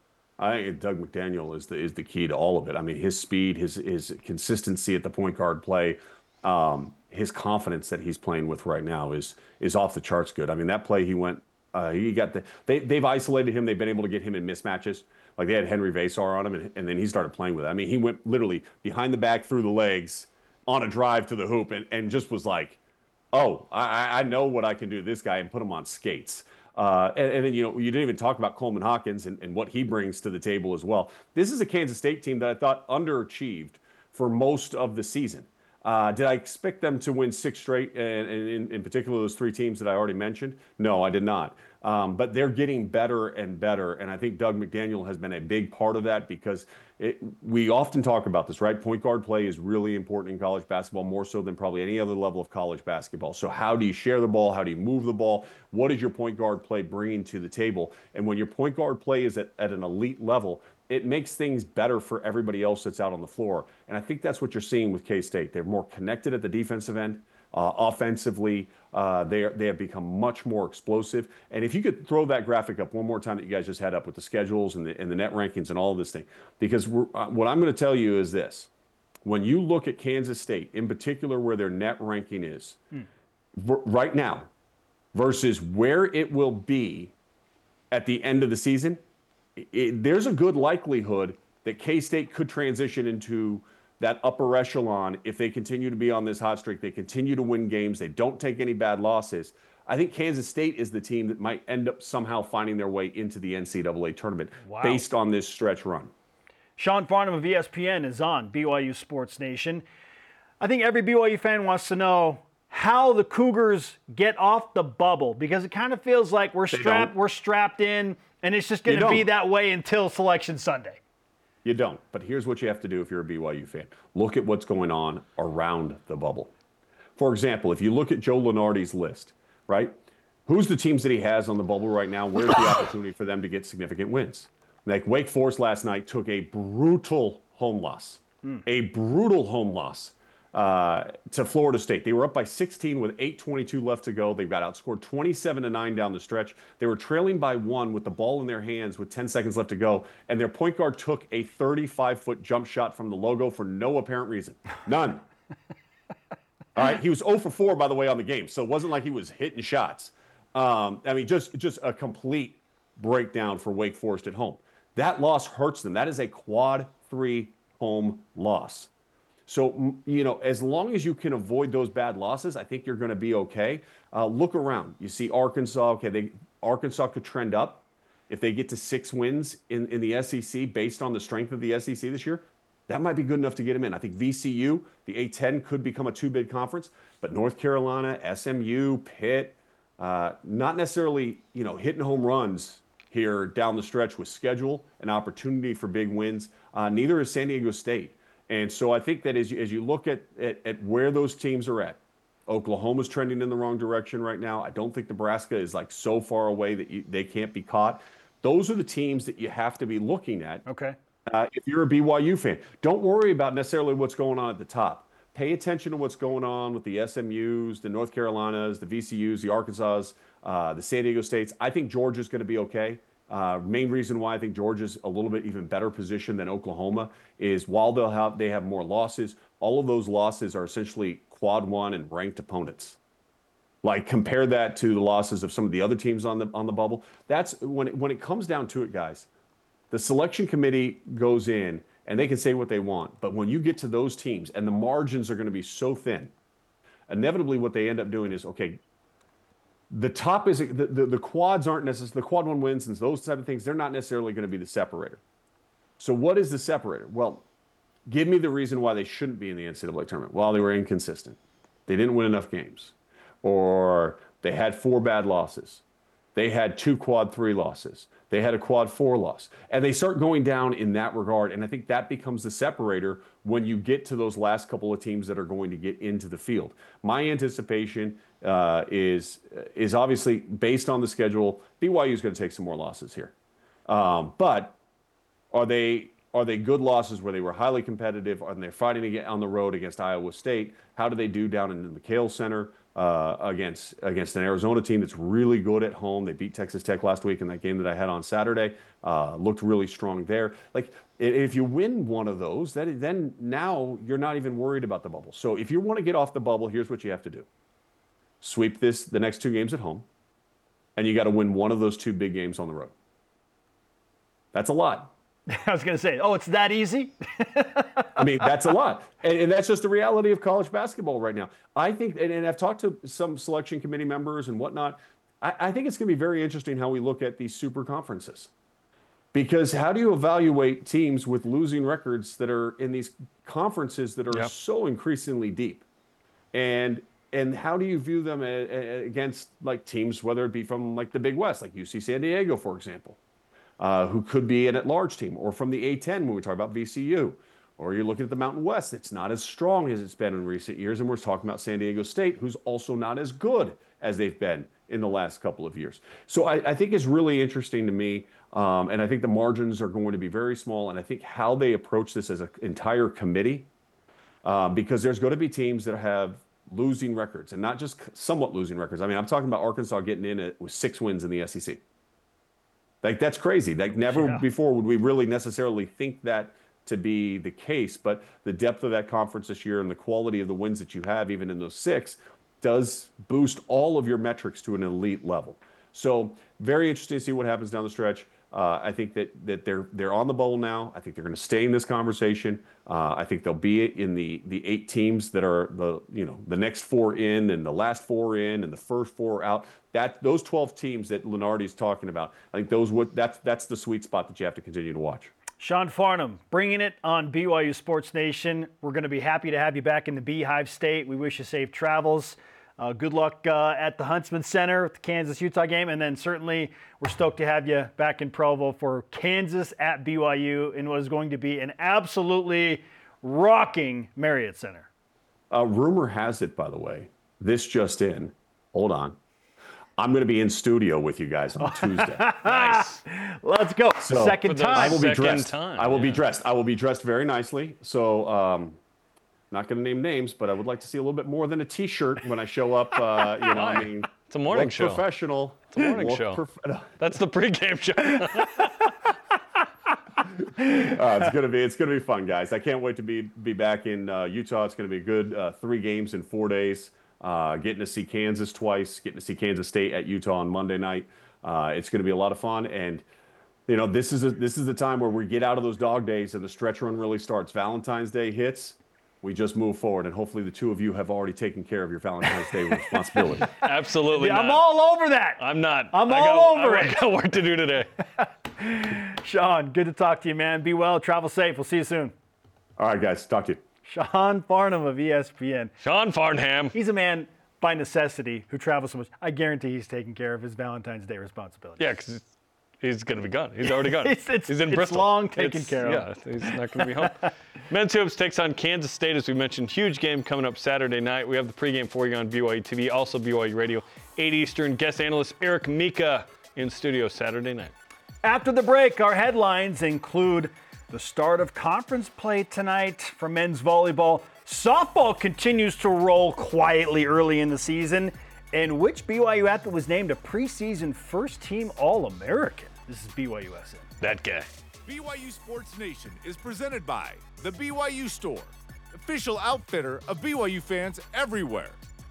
Speaker 5: I think Doug McDaniel is the is the key to all of it. I mean, his speed, his his consistency at the point guard play, um, his confidence that he's playing with right now is is off the charts good. I mean, that play he went, uh, he got the they they've isolated him. They've been able to get him in mismatches. Like they had Henry Vasar on him, and, and then he started playing with it. I mean, he went literally behind the back, through the legs, on a drive to the hoop, and, and just was like, oh, I, I know what I can do to this guy, and put him on skates. Uh, and, and then, you know, you didn't even talk about Coleman Hawkins and, and what he brings to the table as well. This is a Kansas State team that I thought underachieved for most of the season. Uh, did I expect them to win six straight, and, and in, in particular those three teams that I already mentioned? No, I did not. Um, but they're getting better and better, and I think Doug McDaniel has been a big part of that because it, we often talk about this, right? Point guard play is really important in college basketball, more so than probably any other level of college basketball. So how do you share the ball? How do you move the ball? What is your point guard play bringing to the table? And when your point guard play is at, at an elite level, it makes things better for everybody else that's out on the floor. And I think that's what you're seeing with K-State. They're more connected at the defensive end. Uh, offensively, uh, they, are, they have become much more explosive. And if you could throw that graphic up one more time that you guys just had up with the schedules and the, and the net rankings and all of this thing, because we're, uh, what I'm going to tell you is this. When you look at Kansas State, in particular where their net ranking is hmm. v- right now versus where it will be at the end of the season, it, there's a good likelihood that K-State could transition into that upper echelon if they continue to be on this hot streak. They continue to win games. They don't take any bad losses. I think Kansas State is the team that might end up somehow finding their way into the N C double A tournament wow. based on this stretch run.
Speaker 1: Sean Farnham of E S P N is on B Y U Sports Nation. I think every B Y U fan wants to know how the Cougars get off the bubble, because it kind of feels like we're strapped, we're strapped in, and it's just going to be that way until Selection Sunday.
Speaker 5: You don't. But here's what you have to do if you're a B Y U fan. Look at what's going on around the bubble. For example, if you look at Joe Lunardi's list, right? Who's the teams that he has on the bubble right now? Where's the opportunity for them to get significant wins? Like Wake Forest last night took a brutal home loss. Mm. A brutal home loss uh, to Florida State. They were up by sixteen with eight twenty-two left to go. They got outscored twenty-seven to nine down the stretch. They were trailing by one with the ball in their hands with ten seconds left to go. And their point guard took a thirty-five foot jump shot from the logo for no apparent reason. None. All right. He was zero for four, by the way, on the game. So it wasn't like he was hitting shots. Um, I mean, just, just a complete breakdown for Wake Forest at home. That loss hurts them. That is a quad three home loss. So, you know, as long as you can avoid those bad losses, I think you're going to be okay. Uh, look around. You see Arkansas. Okay, they Arkansas could trend up if they get to six wins in, in the S E C based on the strength of the S E C this year. That might be good enough to get them in. I think V C U, the A ten, could become a two-bid conference. But North Carolina, S M U, Pitt, uh, not necessarily, you know, hitting home runs here down the stretch with schedule and opportunity for big wins. Uh, neither is San Diego State. And so I think that as you, as you look at, at, at where those teams are at, Oklahoma's trending in the wrong direction right now. I don't think Nebraska is like so far away that you, they can't be caught. Those are the teams that you have to be looking at.
Speaker 1: Okay.
Speaker 5: Uh, if you're a B Y U fan, don't worry about necessarily what's going on at the top. Pay attention to what's going on with the S M Us, the North Carolinas, the V C Us, the Arkansas, uh, the San Diego States. I think Georgia's going to be okay. Uh, main reason why I think Georgia's a little bit even better positioned than Oklahoma is while they'll have they have more losses, all of those losses are essentially quad one and ranked opponents. Like compare that to the losses of some of the other teams on the on the bubble. That's when it, when it comes down to it, guys. The selection committee goes in and they can say what they want, but when you get to those teams and the margins are going to be so thin, inevitably what they end up doing is okay. The top is the, the, the quads aren't necessarily the quad one wins and those type of things. They're not necessarily going to be the separator. So what is the separator? Well, give me the reason why they shouldn't be in the N C double A tournament. Well, they were inconsistent. They didn't win enough games, or they had four bad losses. They had two quad three losses. They had a quad four loss, and they start going down in that regard. And I think that becomes the separator when you get to those last couple of teams that are going to get into the field. My anticipation uh, is is obviously based on the schedule. B Y U is going to take some more losses here, um, but are they are they good losses where they were highly competitive? Are they fighting to get on the road against Iowa State? How do they do down in the McKale Center uh, against against an Arizona team that's really good at home? They beat Texas Tech last week in that game that I had on Saturday. Uh, looked really strong there. Like if you win one of those, that then now you're not even worried about the bubble. So if you want to get off the bubble, here's what you have to do: sweep this the next two games at home, and you got to win one of those two big games on the road. That's a lot.
Speaker 1: I was going to say, oh, it's that easy?
Speaker 5: I mean, that's a lot. And, and that's just the reality of college basketball right now. I think, and, and I've talked to some selection committee members and whatnot, I, I think it's going to be very interesting how we look at these super conferences. Because how do you evaluate teams with losing records that are in these conferences that are
Speaker 2: Yep. so
Speaker 5: increasingly deep? And and how do you view them a, a, against like teams, whether it be from like the Big West, like U C San Diego, for example? Uh, who could be an at-large team, or from the A ten when we talk about V C U, or you're looking at the Mountain West. It's not as strong as it's been in recent years, and we're talking about San Diego State, who's also not as good as they've been in the last couple of years. So I, I think it's really interesting to me, um, and I think the margins are going to be very small, and I think how they approach this as an entire committee, um, because there's going to be teams that have losing records, and not just somewhat losing records. I mean, I'm talking about Arkansas getting in it with six wins in the S E C. Like, that's crazy. Like, never
Speaker 1: Yeah.
Speaker 5: before would we really necessarily think that to be the case. But the depth of that conference this year and the quality of the wins that you have, even in those six, does boost all of your metrics to an elite level. So very interesting to see what happens down the stretch. Uh, I think that that they're they're on the bowl now. I think they're going to stay in this conversation. Uh, I think they'll be in the the eight teams that are the you know the next four in and the last four in and the first four out. That those twelve teams that Lunardi's talking about, I think those would that's that's the sweet spot that you have to continue to watch.
Speaker 1: Sean Farnham, bringing it on B Y U Sports Nation. We're going to be happy to have you back in the Beehive State. We wish you safe travels. Uh, good luck uh, at the Huntsman Center with the Kansas-Utah game. And then certainly we're stoked to have you back in Provo for Kansas at B Y U in what is going to be an absolutely rocking Marriott Center.
Speaker 5: Uh, rumor has it, by the way, this just in. Hold on. I'm going to be in studio with you guys on Tuesday.
Speaker 1: Nice. Let's go.
Speaker 5: So,
Speaker 1: Second
Speaker 2: for the
Speaker 1: time.
Speaker 5: I will be
Speaker 2: Second
Speaker 5: dressed.
Speaker 2: time,
Speaker 5: I will be
Speaker 2: yeah.
Speaker 5: dressed. I will be dressed very nicely. So, um, not going to name names, but I would like to see a little bit more than a T-shirt when I show up. Uh, you know, I mean,
Speaker 2: It's a morning
Speaker 5: look
Speaker 2: show.
Speaker 5: professional.
Speaker 2: It's a morning
Speaker 5: Look
Speaker 2: show.
Speaker 5: prof-
Speaker 2: That's the pregame show.
Speaker 5: Uh, it's gonna be it's gonna be fun, guys. I can't wait to be be back in uh, Utah. It's gonna be a good uh, three games in four days. Uh, getting to see Kansas twice, getting to see Kansas State at Utah on Monday night. Uh, it's gonna be a lot of fun, and you know this is a, this is the time where we get out of those dog days and the stretch run really starts. Valentine's Day hits. We just move forward, and hopefully the two of you have already taken care of your Valentine's Day responsibility.
Speaker 2: Absolutely
Speaker 1: Yeah,
Speaker 2: not.
Speaker 1: I'm all over that.
Speaker 2: I'm not.
Speaker 1: I'm
Speaker 2: I
Speaker 1: all
Speaker 2: got,
Speaker 1: over
Speaker 2: I
Speaker 1: it.
Speaker 2: got work to do today.
Speaker 1: Sean, good to talk to you, man. Be well. Travel safe. We'll see you soon.
Speaker 5: All right, guys. Talk to you.
Speaker 1: Sean Farnham of E S P N.
Speaker 2: Sean Farnham.
Speaker 1: He's a man by necessity who travels so much. I guarantee he's taking care of his Valentine's Day responsibility.
Speaker 2: Yeah, because He's going to be gone. He's already gone.
Speaker 1: it's, it's,
Speaker 2: he's in
Speaker 1: it's
Speaker 2: Bristol.
Speaker 1: long taken
Speaker 2: It's-
Speaker 1: care of.
Speaker 2: Yeah, he's not going to be home. Men's hoops takes on Kansas State, as we mentioned. Huge game coming up Saturday night. We have the pregame for you on B Y U T V, also B Y U Radio, eight Eastern. Guest analyst Eric Mika in studio Saturday night.
Speaker 1: After the break, our headlines include the start of conference play tonight for men's volleyball. Softball continues to roll quietly early in the season. And which B Y U athlete was named a preseason first-team All-American? This is B Y U S N.
Speaker 2: That guy.
Speaker 6: B Y U Sports Nation is presented by the B Y U Store, official outfitter of B Y U fans everywhere.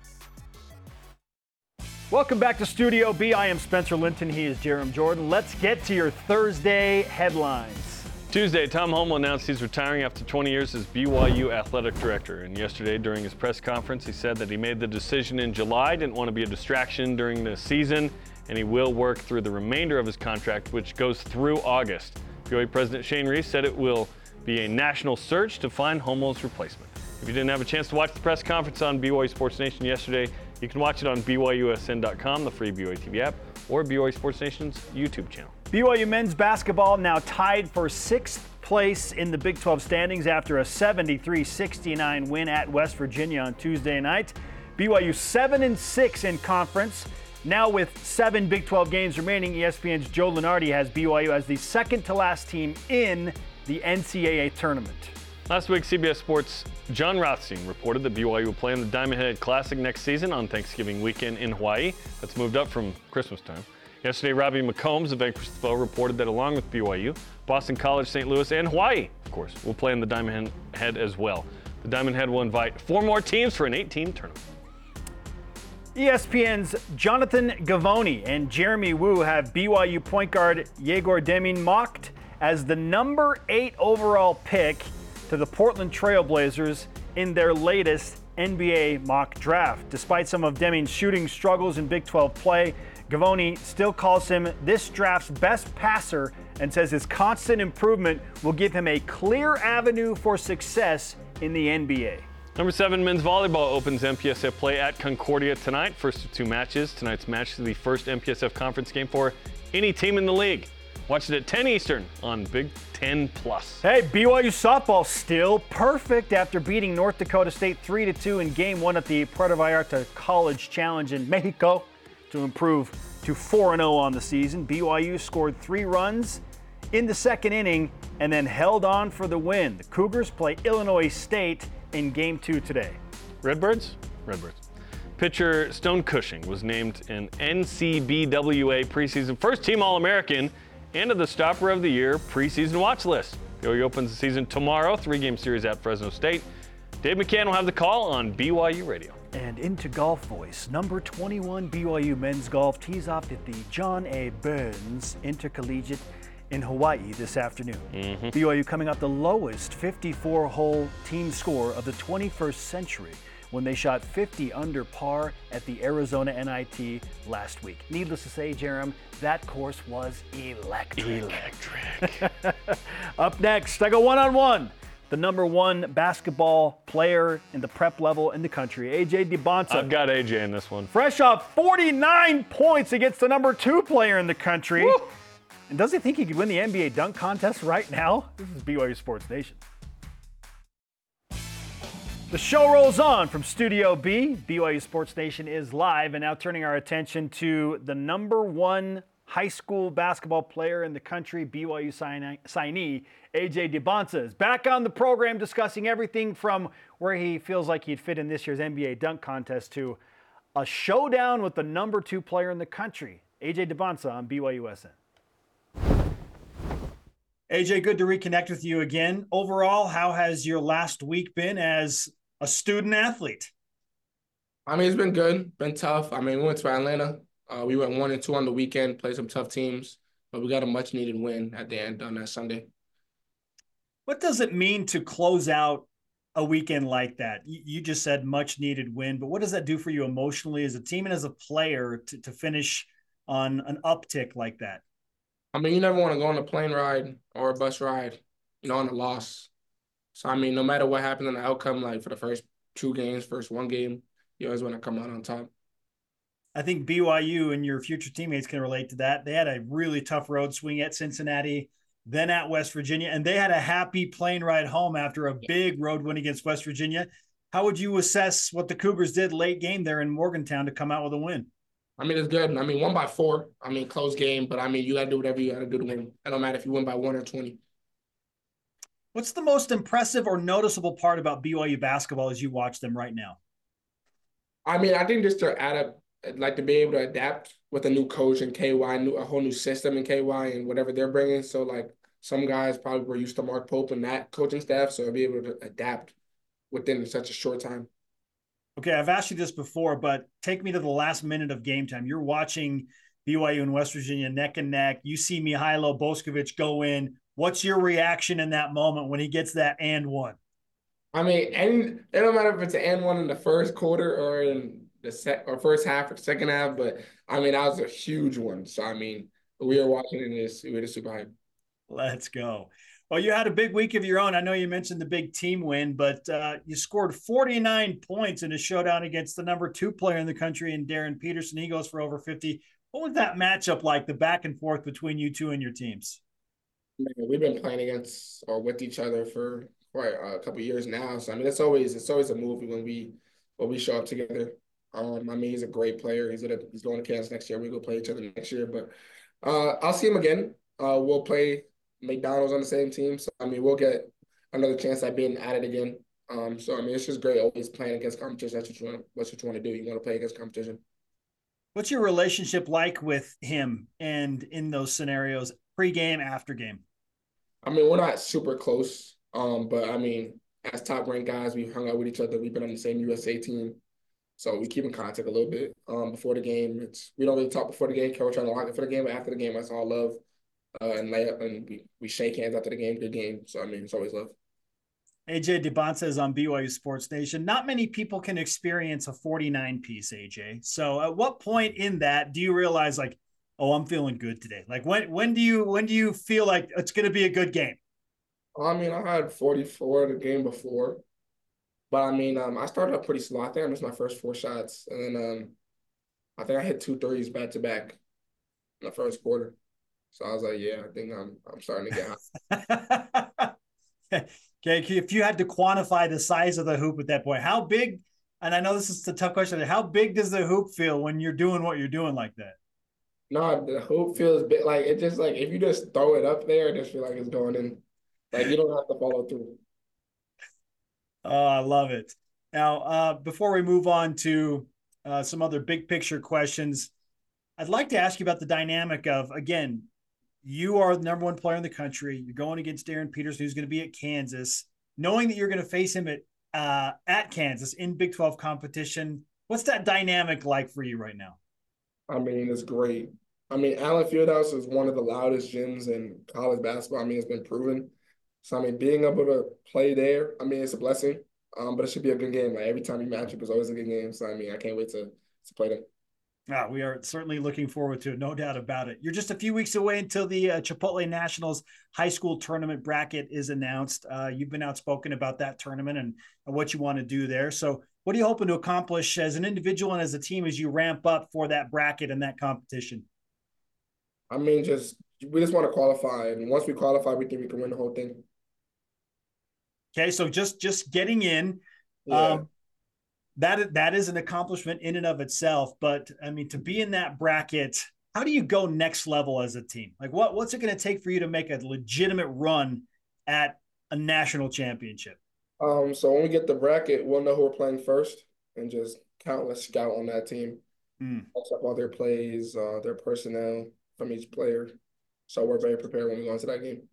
Speaker 1: Welcome back to Studio B. I am Spencer Linton. He is Jerem Jordan. Let's get to your Thursday headlines.
Speaker 2: Tuesday, Tom Holmoe announced he's retiring after twenty years as B Y U athletic director. And yesterday, during his press conference, he said that he made the decision in July, didn't want to be a distraction during the season, and he will work through the remainder of his contract, which goes through August. B Y U President Shane Reese said it will be a national search to find Holmoe's replacement. If you didn't have a chance to watch the press conference on B Y U Sports Nation yesterday, you can watch it on B Y U S N dot com, the free B Y U T V app, or B Y U Sports Nation's YouTube channel.
Speaker 1: B Y U men's basketball now tied for sixth place in the Big twelve standings after a seventy-three sixty-nine win at West Virginia on Tuesday night. B Y U seven and six in conference. Now with seven Big twelve games remaining, E S P N's Joe Lunardi has B Y U as the second to last team in the N C double A tournament.
Speaker 2: Last week, C B S Sports' John Rothstein reported that B Y U will play in the Diamond Head Classic next season on Thanksgiving weekend in Hawaii. That's moved up from Christmas time. Yesterday, Robbie McCombs of Vanquish the Foe reported that along with B Y U, Boston College, Saint Louis, and Hawaii, of course, will play in the Diamond Head as well. The Diamond Head will invite four more teams for an eight-team tournament.
Speaker 1: E S P N's Jonathan Givony and Jeremy Wu have B Y U point guard Yegor Deming mocked as the number eight overall pick to the Portland Trail Blazers in their latest N B A mock draft. Despite some of Deming's shooting struggles in Big twelve play, Givony still calls him this draft's best passer and says his constant improvement will give him a clear avenue for success in the N B A.
Speaker 2: Number seven men's volleyball opens M P S F play at Concordia tonight. First of two matches. Tonight's match is the first M P S F conference game for any team in the league. Watch it at ten Eastern on Big Ten Plus.
Speaker 1: Hey, B Y U softball still perfect after beating North Dakota State three to two in game one at the Puerto Vallarta College Challenge in Mexico to improve to four and oh on the season. B Y U scored three runs in the second inning and then held on for the win. The Cougars play Illinois State in game two today.
Speaker 2: Redbirds? Redbirds. Pitcher Stone Cushing was named an N C B W A preseason first-team All-American and to the Stopper of the Year preseason watch list. B Y U opens the season tomorrow, three-game series at Fresno State. Dave McCann will have the call on B Y U Radio.
Speaker 1: And into golf voice, number twenty-one B Y U men's golf tees off at the John A. Burns Intercollegiate in Hawaii this afternoon. Mm-hmm. B Y U coming off the lowest fifty-four hole team score of the twenty-first century when they shot fifty under par at the Arizona N I T last week. Needless to say, Jerem, that course was electric.
Speaker 2: Electric.
Speaker 1: Up next, I go one-on-one. The number one basketball player in the prep level in the country, A J DeBonta.
Speaker 2: I've got A J in this one.
Speaker 1: Fresh off forty-nine points against the number two player in the country. Woo! And does he think he could win the N B A dunk contest right now? This is B Y U Sports Nation. The show rolls on from Studio B. B Y U Sports Nation is live, and now turning our attention to the number one high school basketball player in the country, B Y U signee, A J DeBonta, is back on the program discussing everything from where he feels like he'd fit in this year's N B A dunk contest to a showdown with the number two player in the country. A J DeBonta on B Y U S N. A J, good to reconnect with you again. Overall, how has your last week been as a student athlete?
Speaker 7: I mean, it's been good, been tough. I mean, we went to Atlanta. Uh, we went one and two on the weekend, played some tough teams, but we got a much-needed win at the end on that Sunday.
Speaker 1: What does it mean to close out a weekend like that? You just said much-needed win, but what does that do for you emotionally as a team and as a player to, to finish on an uptick like that?
Speaker 7: I mean, you never want to go on a plane ride or a bus ride, you know, on a loss. So, I mean, no matter what happens in the outcome, like for the first two games, first one game, you always want to come out on top.
Speaker 1: I think B Y U and your future teammates can relate to that. They had a really tough road swing at Cincinnati, then at West Virginia, and they had a happy plane ride home after a big road win against West Virginia. How would you assess what the Cougars did late game there in Morgantown to come out with a win?
Speaker 7: I mean, it's good. I mean, one by four. I mean, close game, but I mean, you got to do whatever you got to do to win. It don't matter if you win by one or twenty.
Speaker 1: What's the most impressive or noticeable part about B Y U basketball as you watch them right now?
Speaker 7: I mean, I think just to adapt, like to be able to adapt with a new coach in K Y, new, a whole new system in K Y and whatever they're bringing. So, like, some guys probably were used to Mark Pope and that coaching staff, so I'll be able to adapt within such a short time.
Speaker 1: Okay, I've asked you this before, but take me to the last minute of game time. You're watching B Y U and West Virginia neck and neck. You see Mihailo Boskovic go in. What's your reaction in that moment when he gets that and one?
Speaker 7: I mean, and it don't matter if it's an and one in the first quarter or in the set or first half or second half, but I mean, that was a huge one. So, I mean, we were watching it and we were super hyped.
Speaker 1: Let's go. Well, you had a big week of your own. I know you mentioned the big team win, but uh, you scored forty-nine points in a showdown against the number two player in the country in Darren Peterson. He goes for over fifty. What was that matchup like, the back and forth between you two and your teams?
Speaker 7: Man, we've been playing against or with each other for quite a couple of years now. So I mean, it's always it's always a movie when we when we show up together. Um, I mean, he's a great player. He's gonna he's going to Kansas next year. We go play each other next year, but uh, I'll see him again. Uh, we'll play McDonald's on the same team. So I mean, we'll get another chance at being at it again. Um, so I mean, it's just great always playing against competition. That's what you want. That's what you want to do. You want to play against competition.
Speaker 1: What's your relationship like with him and in those scenarios, pre-game, after game?
Speaker 7: I mean, we're not super close, um, but I mean, as top-ranked guys, we've hung out with each other. We've been on the same U S A team, so we keep in contact a little bit. Um, before the game, it's we don't really talk before the game. We're trying to lock it for the game, but after the game, that's all love uh, and layup, and we, we shake hands after the game. Good game. So I mean, it's always love.
Speaker 1: A J DeBonce is on B Y U Sports Nation. Not many people can experience a forty-nine piece, A J. So at what point in that do you realize, like, oh, I'm feeling good today? Like, when when do you when do you feel like it's going to be a good game?
Speaker 7: I mean, I had forty-four the game before, but I mean, um, I started up pretty slow. I think I missed my first four shots, and then um, I think I hit two threes back to back in the first quarter. So I was like, yeah, I think I'm I'm starting to get hot.
Speaker 1: Okay, if you had to quantify the size of the hoop at that point, how big, and I know this is a tough question, how big does the hoop feel when you're doing what you're doing like that?
Speaker 7: No, the hoop feels big. Like, it just, like, if you just throw it up there, it just feel like it's going in. Like, you don't have to follow through.
Speaker 1: Oh, I love it. Now, uh, before we move on to uh, some other big picture questions, I'd like to ask you about the dynamic of, again, you are the number one player in the country. You're going against Darren Peterson, who's going to be at Kansas. Knowing that you're going to face him at uh, at Kansas in Big twelve competition, what's that dynamic like for you right now?
Speaker 7: I mean, it's great. I mean, Allen Fieldhouse is one of the loudest gyms in college basketball. I mean, it's been proven. So, I mean, being able to play there, I mean, it's a blessing. Um, but it should be a good game. Like, every time you match up, it's always a good game. So, I mean, I can't wait to, to play them.
Speaker 1: Ah, we are certainly looking forward to it, no doubt about it. You're just a few weeks away until the uh, Chipotle Nationals high school tournament bracket is announced. Uh, you've been outspoken about that tournament and, and what you want to do there. So what are you hoping to accomplish as an individual and as a team as you ramp up for that bracket and that competition?
Speaker 7: I mean, just we just want to qualify. And once we qualify, we think we can win the whole thing.
Speaker 1: Okay, so just just getting in.
Speaker 7: Yeah.
Speaker 1: Um, That that is an accomplishment in and of itself, but I mean, to be in that bracket, how do you go next level as a team? Like, what what's it going to take for you to make a legitimate run at a national championship?
Speaker 7: Um, so when we get the bracket, we'll know who we're playing first, and just countless scout on that team,
Speaker 1: Mm.
Speaker 7: match up all their plays, uh, their personnel from each player. So we're very prepared when we go into that game.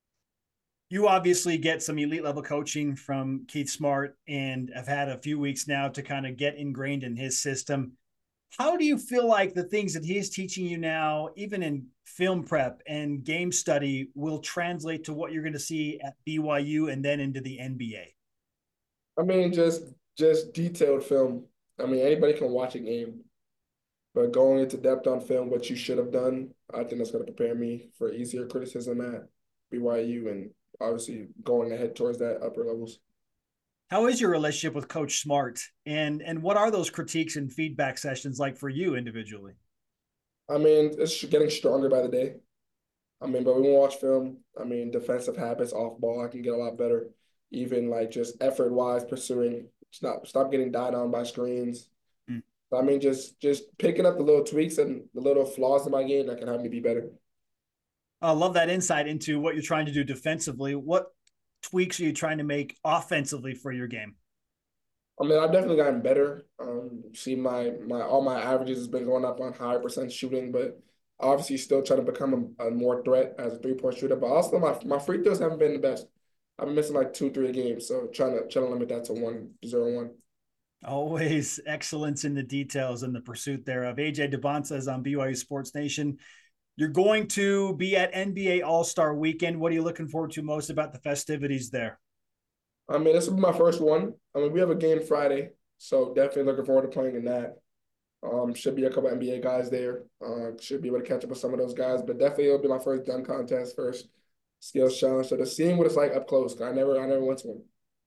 Speaker 1: You obviously get some elite level coaching from Keith Smart and have had a few weeks now to kind of get ingrained in his system. How do you feel like the things that he is teaching you now, even in film prep and game study, will translate to what you're going to see at B Y U and then into the N B A?
Speaker 7: I mean, just just detailed film. I mean, anybody can watch a game, but going into depth on film, what you should have done, I think that's going to prepare me for easier criticism at B Y U and obviously going ahead towards that upper levels.
Speaker 1: How is your relationship with Coach Smart, and and what are those critiques and feedback sessions like for you individually?
Speaker 7: I mean, it's getting stronger by the day. I mean, but when we watch film, I mean, defensive habits, off ball, I can get a lot better. Even like just effort wise, pursuing, stop stop getting died on by screens.
Speaker 1: Mm.
Speaker 7: I mean, just just picking up the little tweaks and the little flaws in my game that can help me be better.
Speaker 1: I love that insight into what you're trying to do defensively. What tweaks are you trying to make offensively for your game?
Speaker 7: I mean, I've definitely gotten better. Um, see, my my all my averages has been going up on higher percent shooting, but obviously still trying to become a, a more threat as a three point shooter. But also my my free throws haven't been the best. I've been missing like two, three games, so trying to trying to limit that to one, zero, one.
Speaker 1: Always excellence in the details and the pursuit thereof. A J Dybantsa is on B Y U Sports Nation. You're going to be at N B A All-Star Weekend. What are you looking forward to most about the festivities there?
Speaker 7: I mean, this will be my first one. I mean, we have a game Friday, so definitely looking forward to playing in that. Um, should be a couple N B A guys there. Uh, should be able to catch up with some of those guys, but definitely it'll be my first dunk contest, first skills challenge. So to seeing what it's like up close, I never, I never went to one.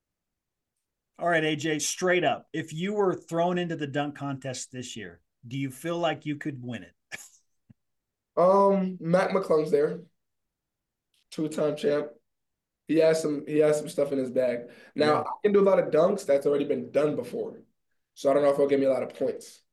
Speaker 1: All right, A J, straight up, if you were thrown into the dunk contest this year, do you feel like you could win it?
Speaker 7: Um, Mac McClung's there, two-time champ. He has some, he has some stuff in his bag. Now,
Speaker 1: Yeah.
Speaker 7: I can do a lot of dunks that's already been done before, so I don't know if he'll give me a lot of points.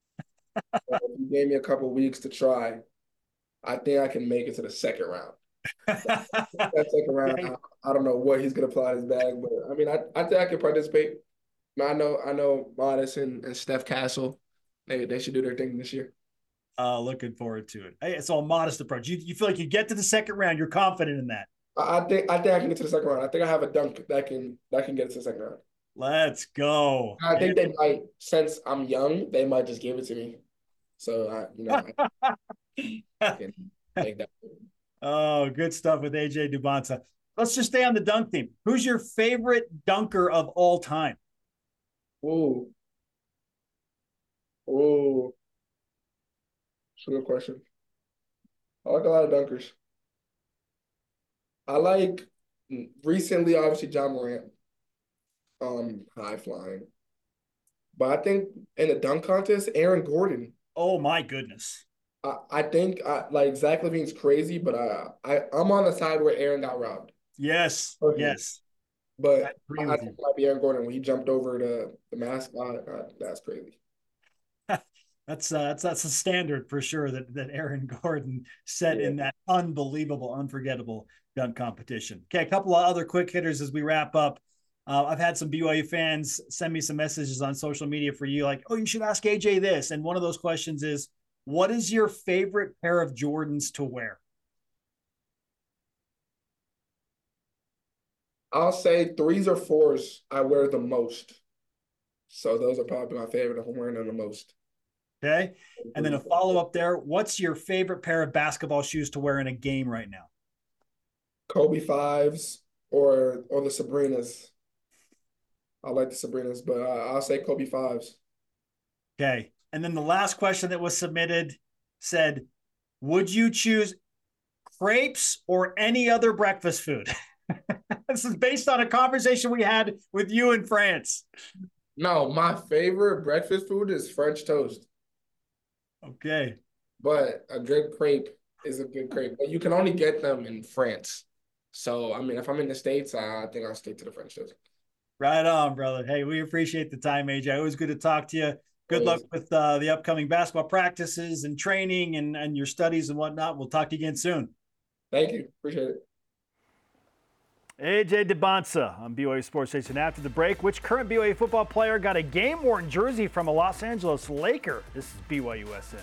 Speaker 7: If you gave me a couple weeks to try, I think I can make it to the second round. That second round, I, I don't know what he's gonna apply in his bag, but I mean, I, I think I can participate. I know, I know, Modest and, and Steph Castle, they they should do their thing this year.
Speaker 1: Uh, looking forward to it. Hey, it's all modest approach. You, you feel like you get to the second round, you're confident in that.
Speaker 7: I, I think I think I can get to the second round. I think I have a dunk that can that can get us to the second round.
Speaker 1: Let's go.
Speaker 7: I think they might, since I'm young, they might just give it to me. So I, you know, I, I can take that.
Speaker 1: Oh, good stuff with A J Dybantsa. Let's just stay on the dunk theme. Who's your favorite dunker of all time?
Speaker 7: Ooh. Ooh. That's a good question. I like a lot of dunkers. I like recently, obviously, John Morant. Um, high flying. But I think in the dunk contest, Aaron Gordon.
Speaker 1: Oh my goodness.
Speaker 7: I, I think I, like Zach LaVine's crazy, but I, I I'm on the side where Aaron got robbed.
Speaker 1: Yes.
Speaker 7: Okay.
Speaker 1: Yes.
Speaker 7: But
Speaker 1: I agree
Speaker 7: I
Speaker 1: with
Speaker 7: think
Speaker 1: you.
Speaker 7: it might be Aaron Gordon when he jumped over the the mascot. Uh, that's crazy.
Speaker 1: That's uh, that's that's a standard for sure that that Aaron Gordon set
Speaker 7: Yeah.
Speaker 1: in that unbelievable, unforgettable dunk competition. Okay, a couple of other quick hitters as we wrap up. Uh, I've had some B Y U fans send me some messages on social media for you, like, "Oh, you should ask A J this." And one of those questions is, "What is your favorite pair of Jordans to wear?"
Speaker 7: I'll say threes or fours I wear the most. So those are probably my favorite if I'm wearing them the most.
Speaker 1: Okay, and then a follow up there. What's your favorite pair of basketball shoes to wear in a game right now?
Speaker 7: Kobe fives or or the Sabrinas. I like the Sabrinas, but uh, I'll say Kobe fives.
Speaker 1: Okay. And then the last question that was submitted said, would you choose crepes or any other breakfast food? This is based on a conversation we had with you in France.
Speaker 7: No, my favorite breakfast food is French toast,
Speaker 1: Okay.
Speaker 7: but a good crepe is a good crepe. But you can only get them in France. So, I mean, if I'm in the States, I think I'll stick to the French toast.
Speaker 1: Right on, brother. Hey, we appreciate the time, A J. Always good to talk to you. Good
Speaker 7: Always.
Speaker 1: luck with uh, the upcoming basketball practices and training and, and your studies and whatnot. We'll talk to you again soon.
Speaker 7: Thank you. Appreciate it.
Speaker 1: A J Dybantsa on B Y U Sports Station. After the break, which current B Y U football player got a game-worn jersey from a Los Angeles Laker? This is B Y U S N.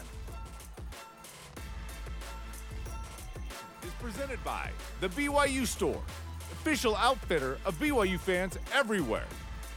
Speaker 6: Is presented by the B Y U Store, official outfitter of B Y U fans everywhere.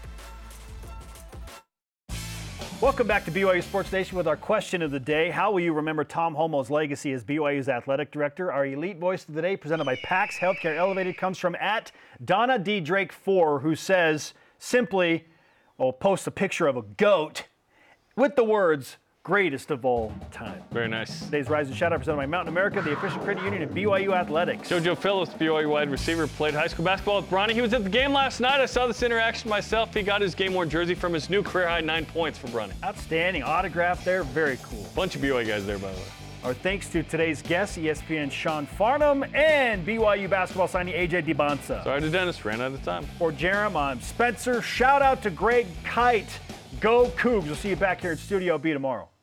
Speaker 1: Welcome back to B Y U Sports Nation with our question of the day. How will you remember Tom Homo's legacy as B Y U's athletic director? Our elite voice of the day, presented by PAX Healthcare Elevated, comes from at Donna D. Drake four, who says simply, or posts a picture of a goat with the words, greatest of all time.
Speaker 2: Very nice.
Speaker 1: Today's Rise and Shout Out presented by Mountain America, the official credit union of B Y U Athletics.
Speaker 2: JoJo Phillips, B Y U wide receiver, played high school basketball with Bronny. He was at the game last night. I saw this interaction myself. He got his game-worn jersey from his new career-high nine points for Bronny.
Speaker 1: Outstanding autograph there. Very cool.
Speaker 2: Bunch of B Y U guys there, by the way.
Speaker 1: Our thanks to today's guests, E S P N's Sean Farnham and B Y U basketball signing A J DiBanza.
Speaker 2: Sorry to Dennis, ran out of time.
Speaker 1: For Jerem, I'm Spencer. Shout out to Greg Kite. Go Cougs. We'll see you back here in Studio B tomorrow.